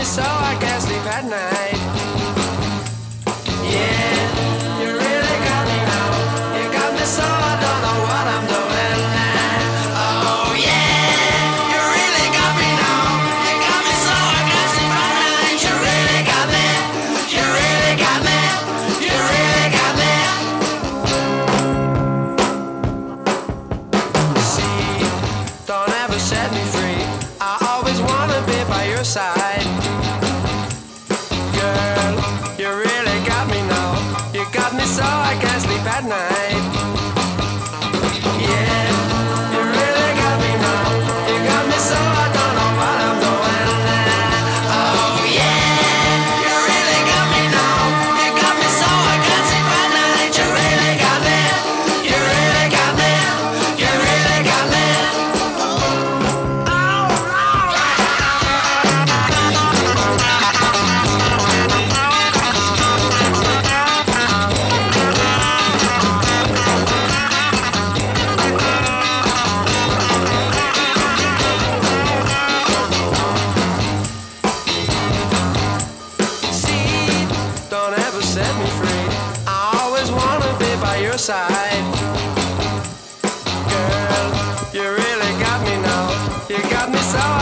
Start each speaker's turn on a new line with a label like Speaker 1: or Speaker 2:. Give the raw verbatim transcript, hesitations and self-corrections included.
Speaker 1: me so I can't sleep at night. Yeah, you really got me now. You got me so I don't know what I'm doing now. Oh yeah, you really got me now. You got me so I can't sleep at night. You really got me. You really got me. You really got me. See, don't ever set me free. I always wanna be by your side. Girl, you really got me now. You got me so I can't sleep at night. Yeah, you really got me now. You got me so I don't know what I'm doing now. Oh yeah, you really got me now. You got me so I can't sleep at night. You really got me. You really got me. You really got me. See, don't ever set me free. I always wanna be by your side. Girl, you really got me now. You got me so